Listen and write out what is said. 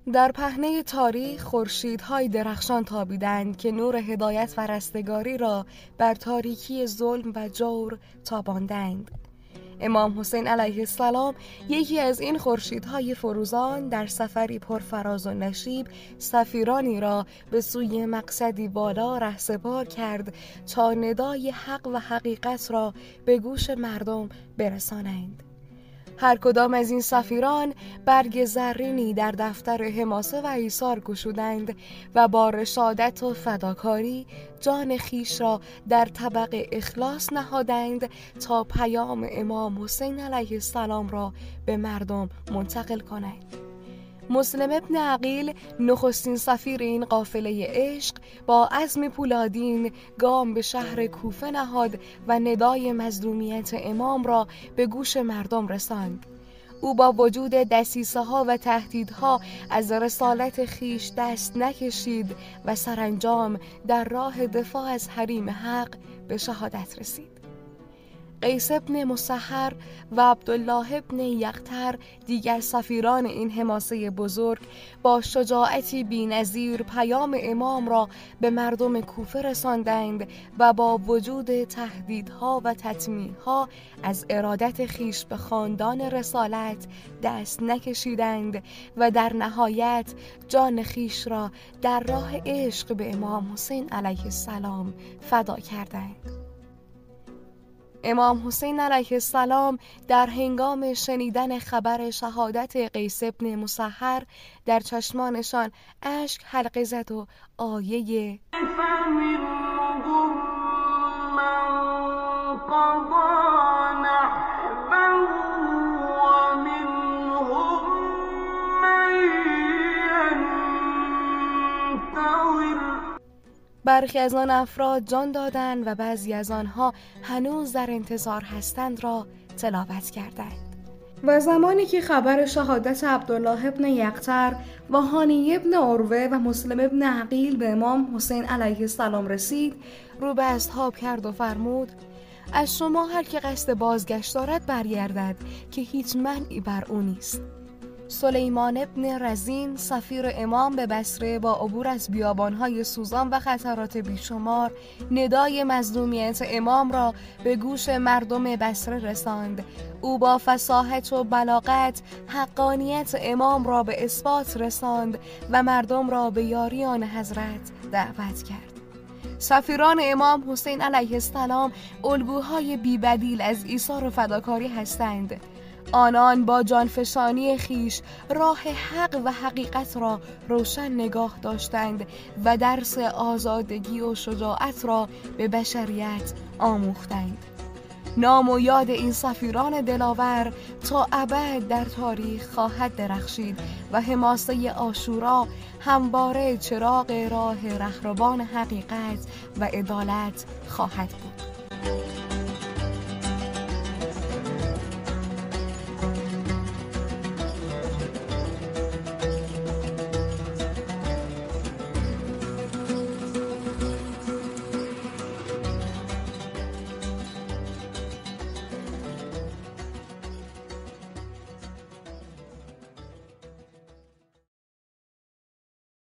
در پهنه تاریخ خورشیدهای درخشان تابیدند که نور هدایت و رستگاری را بر تاریکی ظلم و جور تاباندند. امام حسین علیه السلام یکی از این خورشیدهای فروزان در سفری پرفراز و نشیب سفیرانی را به سوی مقصدی بالا رهسپار کرد تا ندای حق و حقیقت را به گوش مردم برسانند. هر کدام از این سفیران برگ زرینی در دفتر حماسه و ایثار گشودند و با رشادت و فداکاری جان خیش را در طبق اخلاص نهادند تا پیام امام حسین علیه السلام را به مردم منتقل کنند. مسلم ابن عقیل نخستین سفیر این قافله عشق با عزم پولادین گام به شهر کوفه نهاد و ندای مظلومیت امام را به گوش مردم رساند. او با وجود دسیسه ها و تهدیدها از رسالت خیش دست نکشید و سرانجام در راه دفاع از حریم حق به شهادت رسید. قیس ابن مسحر و عبدالله ابن یقطر دیگر سفیران این حماسه بزرگ با شجاعتی بی‌نظیر پیام امام را به مردم کوفه رساندند و با وجود تهدیدها و تطمیعها از ارادت خیش به خاندان رسالت دست نکشیدند و در نهایت جان خیش را در راه عشق به امام حسین علیه السلام فدا کردند. امام حسین علیه السلام در هنگام شنیدن خبر شهادت قیس ابن مسحر در چشمانشان اشک حلقه زد و آیه برخی از آن افراد جان دادند و بعضی از آنها هنوز در انتظار هستند را تلاوت کردند. و زمانی که خبر شهادت عبدالله ابن یقطر و هانی ابن عروه و مسلم ابن عقیل به امام حسین علیه السلام رسید، رو به اصحاب کرد و فرمود: از شما هر که قصد بازگشت دارد برگردد که هیچ منعی بر او نیست. سلیمان ابن رزین سفیر امام به بصره با عبور از بیابانهای سوزان و خطرات بیشمار ندای مظلومیت امام را به گوش مردم بصره رساند. او با فصاحت و بلاغت حقانیت امام را به اثبات رساند و مردم را به یاری آن حضرت دعوت کرد. سفیران امام حسین علیه السلام الگوهای بی‌بدیل از ایثار و فداکاری هستند. آنان با جانفشانی خیش راه حق و حقیقت را روشن نگاه داشتند و درس آزادگی و شجاعت را به بشریت آموختند. نام و یاد این سفیران دلاور تا ابد در تاریخ خواهد درخشید و حماسه عاشورا همواره چراغ راه رهروان حقیقت و عدالت خواهد بود.